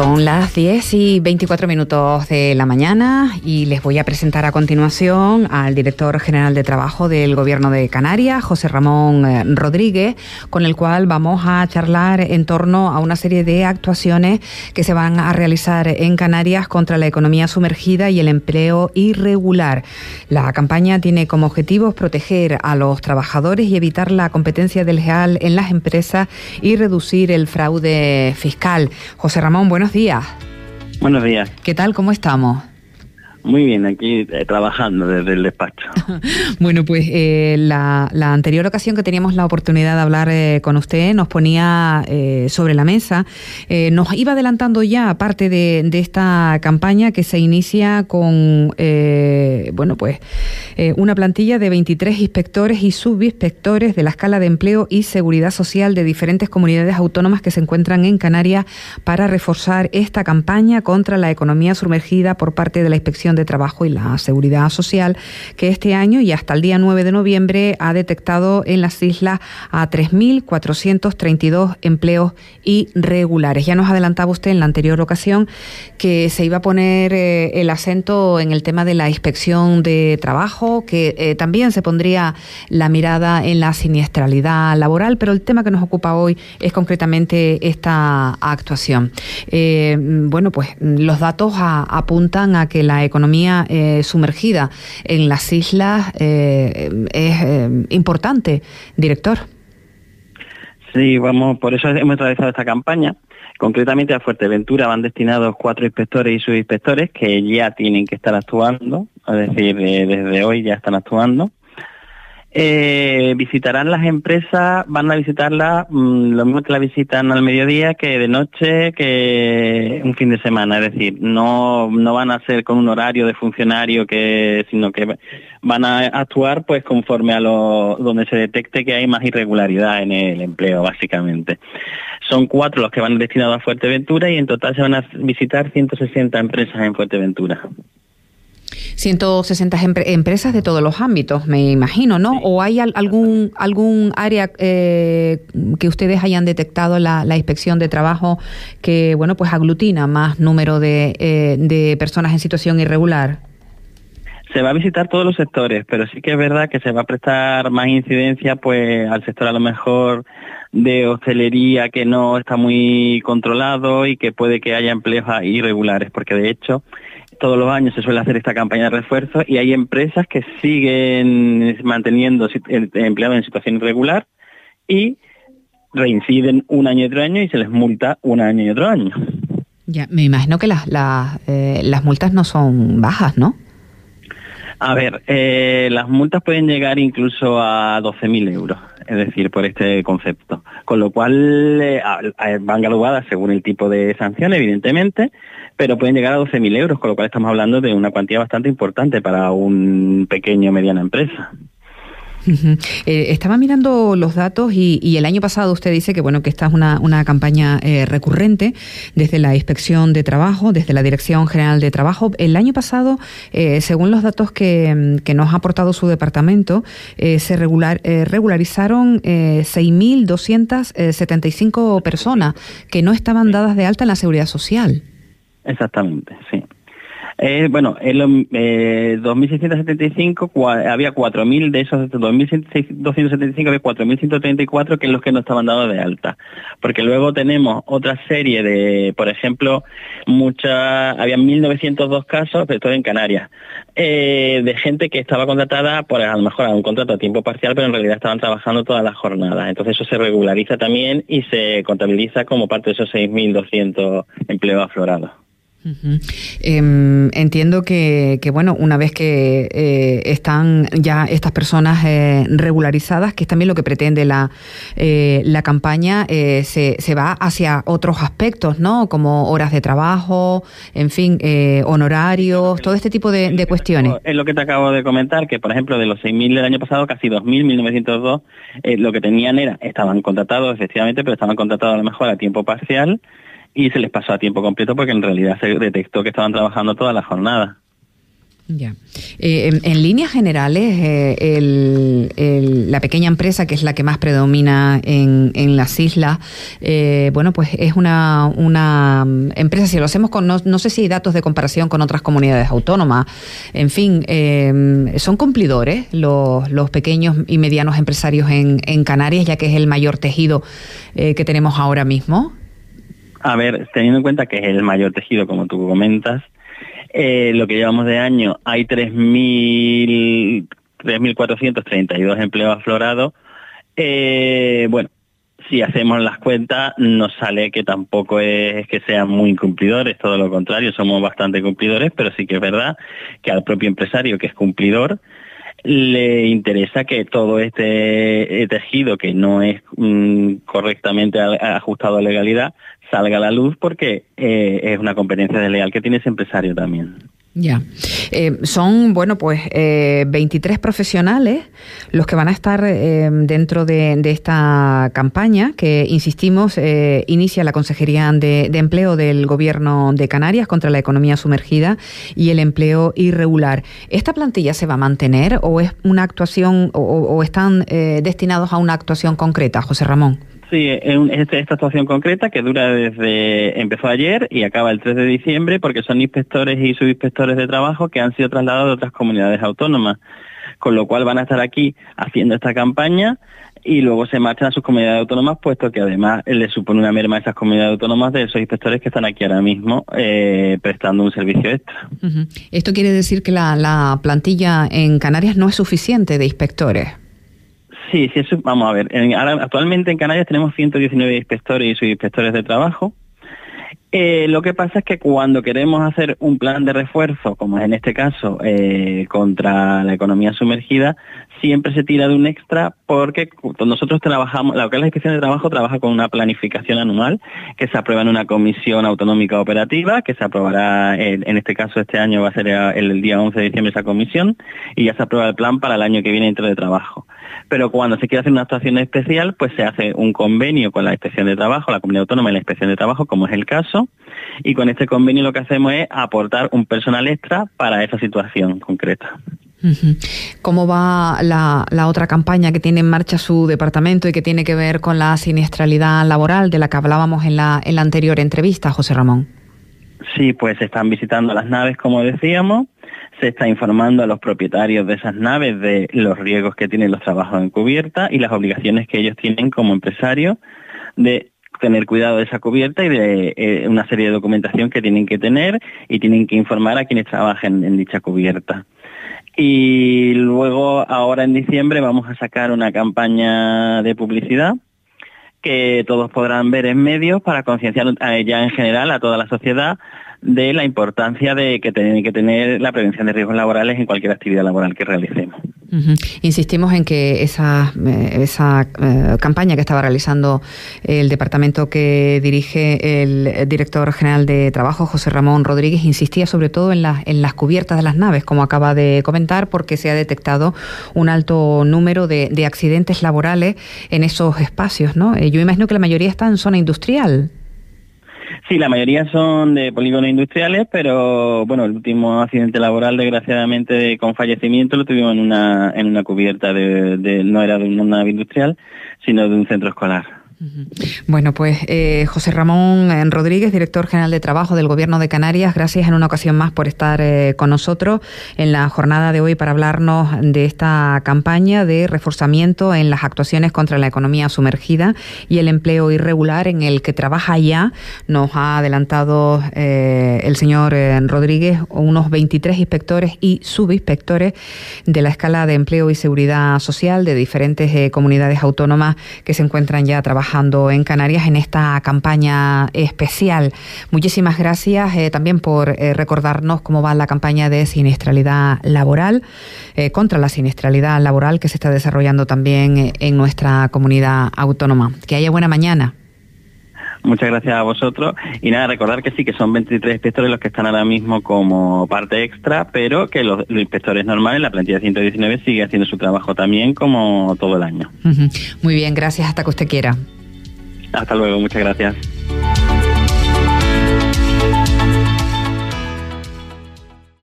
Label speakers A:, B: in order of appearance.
A: Son las 10:24 de la mañana y les voy a presentar a continuación al director general de Trabajo del Gobierno de Canarias, José Ramón Rodríguez, con el cual vamos a charlar en torno a una serie de actuaciones que se van a realizar en Canarias contra la economía sumergida y el empleo irregular. La campaña tiene como objetivo proteger a los trabajadores y evitar la competencia desleal en las empresas y reducir el fraude fiscal. José Ramón, buenos días.
B: Buenos días.
A: ¿Qué tal? ¿Cómo estamos?
B: Muy bien, aquí trabajando desde el despacho.
A: Bueno, pues la anterior ocasión que teníamos la oportunidad de hablar con usted nos ponía sobre la mesa, nos iba adelantando ya parte de esta campaña que se inicia con una plantilla de 23 inspectores y subinspectores de la escala de empleo y seguridad social de diferentes comunidades autónomas que se encuentran en Canarias para reforzar esta campaña contra la economía sumergida por parte de la Inspección de Trabajo y la Seguridad Social, que este año y hasta el día 9 de noviembre ha detectado en las islas a 3.432 empleos irregulares. Ya nos adelantaba usted en la anterior ocasión que se iba a poner el acento en el tema de la inspección de trabajo, que también se pondría la mirada en la siniestralidad laboral, pero el tema que nos ocupa hoy es concretamente esta actuación. Los datos apuntan a que la economía sumergida en las islas es importante, director.
B: Sí, por eso hemos realizado esta campaña. Concretamente a Fuerteventura van destinados 4 inspectores y subinspectores que ya tienen que estar actuando, es decir, desde hoy ya están actuando. Visitarán las empresas, van a visitarlas lo mismo que la visitan al mediodía que de noche, que un fin de semana, es decir, no van a ser con un horario de funcionario sino que van a actuar pues conforme a donde se detecte que hay más irregularidad en el empleo, básicamente. Son 4 los que van destinados a Fuerteventura y en total se van a visitar 160 empresas en Fuerteventura.
A: 160 empresas de todos los ámbitos, me imagino, ¿no? Sí. ¿O hay algún área que ustedes hayan detectado la inspección de trabajo que, aglutina más número de personas en situación irregular?
B: Se va a visitar todos los sectores, pero sí que es verdad que se va a prestar más incidencia pues al sector a lo mejor de hostelería, que no está muy controlado y que puede que haya empleos irregulares, porque de hecho todos los años se suele hacer esta campaña de refuerzo y hay empresas que siguen manteniendo empleados en situación irregular y reinciden un año y otro año y se les multa un año y otro año.
A: Ya, me imagino que las multas no son bajas, ¿no?
B: A ver, las multas pueden llegar incluso a 12.000 euros, es decir, por este concepto. Con lo cual van graduadas según el tipo de sanción, evidentemente, pero pueden llegar a 12.000 euros, con lo cual estamos hablando de una cuantía bastante importante para un pequeño o mediana empresa.
A: Uh-huh. Estaba mirando los datos y el año pasado usted dice que que esta es una campaña recurrente desde la Inspección de Trabajo, desde la Dirección General de Trabajo. El año pasado, según los datos que nos ha aportado su departamento, se regularizaron 6.275 personas que no estaban dadas de alta en la Seguridad Social.
B: Exactamente, sí. En los 2.675 había 4.000, de esos 2.275 había 4.134 que es los que no estaban dados de alta. Porque luego tenemos otra serie de, por ejemplo, había 1.902 casos, pero todo en Canarias, de gente que estaba contratada por a lo mejor a un contrato a tiempo parcial, pero en realidad estaban trabajando todas las jornadas. Entonces eso se regulariza también y se contabiliza como parte de esos 6.200 empleos aflorados.
A: Uh-huh. Entiendo que una vez que están ya estas personas regularizadas, que es también lo que pretende la campaña, se va hacia otros aspectos, ¿no? Como horas de trabajo, en fin, honorarios, todo este tipo de cuestiones.
B: Es lo que te acabo de comentar, que por ejemplo de los 6.000 del año pasado, casi 2.902, lo que tenían estaban contratados efectivamente, pero estaban contratados a lo mejor a tiempo parcial, y se les pasó a tiempo completo porque en realidad se detectó que estaban trabajando toda la jornada.
A: Ya. En líneas generales, la pequeña empresa, que es la que más predomina en las islas, bueno, pues es una empresa, si lo hacemos con, no sé si hay datos de comparación con otras comunidades autónomas, en fin, son cumplidores los pequeños y medianos empresarios en Canarias, ya que es el mayor tejido que tenemos ahora mismo.
B: A ver, teniendo en cuenta que es el mayor tejido, como tú comentas, lo que llevamos de año, hay 3.432 empleos aflorados. Bueno, si hacemos las cuentas, nos sale que tampoco es que sean muy incumplidores, todo lo contrario, somos bastante cumplidores, pero sí que es verdad que al propio empresario, que es cumplidor, le interesa que todo este tejido que no es correctamente ajustado a legalidad salga a la luz, porque es una competencia desleal que tiene ese empresario también.
A: Ya. Son, bueno, pues 23 profesionales los que van a estar dentro de esta campaña que, insistimos, inicia la Consejería de Empleo del Gobierno de Canarias contra la economía sumergida y el empleo irregular. ¿Esta plantilla se va a mantener o es una actuación o están destinados a una actuación concreta, José Ramón?
B: Sí, esta actuación concreta que empezó ayer y acaba el 3 de diciembre, porque son inspectores y subinspectores de trabajo que han sido trasladados de otras comunidades autónomas, con lo cual van a estar aquí haciendo esta campaña y luego se marchan a sus comunidades autónomas, puesto que además les supone una merma a esas comunidades autónomas de esos inspectores que están aquí ahora mismo prestando un servicio extra.
A: Uh-huh. Esto quiere decir que la plantilla en Canarias no es suficiente de inspectores.
B: Sí, eso, vamos a ver. Actualmente en Canarias tenemos 119 inspectores y subinspectores de trabajo. Lo que pasa es que cuando queremos hacer un plan de refuerzo, como es en este caso, contra la economía sumergida, siempre se tira de un extra, porque nosotros trabajamos, lo que es la Inspección de Trabajo trabaja con una planificación anual que se aprueba en una comisión autonómica operativa, que se aprobará, en este caso este año va a ser el día 11 de diciembre esa comisión, y ya se aprueba el plan para el año que viene dentro de trabajo. Pero cuando se quiere hacer una actuación especial, pues se hace un convenio con la Inspección de Trabajo, la Comunidad Autónoma y la Inspección de Trabajo, como es el caso, y con este convenio lo que hacemos es aportar un personal extra para esa situación concreta.
A: Uh-huh. ¿Cómo va la otra campaña que tiene en marcha su departamento y que tiene que ver con la siniestralidad laboral de la que hablábamos en la anterior entrevista, José Ramón?
B: Sí, pues se están visitando las naves, como decíamos, se está informando a los propietarios de esas naves de los riesgos que tienen los trabajos en cubierta y las obligaciones que ellos tienen como empresarios de tener cuidado de esa cubierta y de una serie de documentación que tienen que tener y tienen que informar a quienes trabajen en dicha cubierta. Y luego, ahora en diciembre, vamos a sacar una campaña de publicidad que todos podrán ver en medios para concienciar ya en general a toda la sociedad de la importancia de que tienen que tener la prevención de riesgos laborales en cualquier actividad laboral que realicemos.
A: Uh-huh. Insistimos en que esa campaña que estaba realizando el departamento que dirige el director general de Trabajo, José Ramón Rodríguez, insistía sobre todo en las cubiertas de las naves, como acaba de comentar, porque se ha detectado un alto número de accidentes laborales en esos espacios, ¿no? Yo imagino que la mayoría está en zona industrial.
B: Sí, la mayoría son de polígonos industriales, pero bueno, el último accidente laboral, desgraciadamente, con fallecimiento, lo tuvimos en una cubierta no era de una nave industrial, sino de un centro escolar.
A: Bueno, pues José Ramón Rodríguez, director general de Trabajo del Gobierno de Canarias, gracias en una ocasión más por estar con nosotros en la jornada de hoy para hablarnos de esta campaña de reforzamiento en las actuaciones contra la economía sumergida y el empleo irregular, en el que trabaja ya, nos ha adelantado el señor Rodríguez, unos 23 inspectores y subinspectores de la escala de empleo y seguridad social de diferentes comunidades autónomas que se encuentran ya trabajando en Canarias en esta campaña especial. Muchísimas gracias también por recordarnos cómo va la campaña de siniestralidad laboral, contra la siniestralidad laboral que se está desarrollando también en nuestra comunidad autónoma. Que haya buena mañana.
B: Muchas gracias a vosotros. Y nada, recordar que sí, que son 23 inspectores los que están ahora mismo como parte extra, pero que los inspectores normales, la plantilla de 119, sigue haciendo su trabajo también como todo el año.
A: Muy bien, gracias. Hasta que usted quiera.
B: Hasta luego, muchas gracias.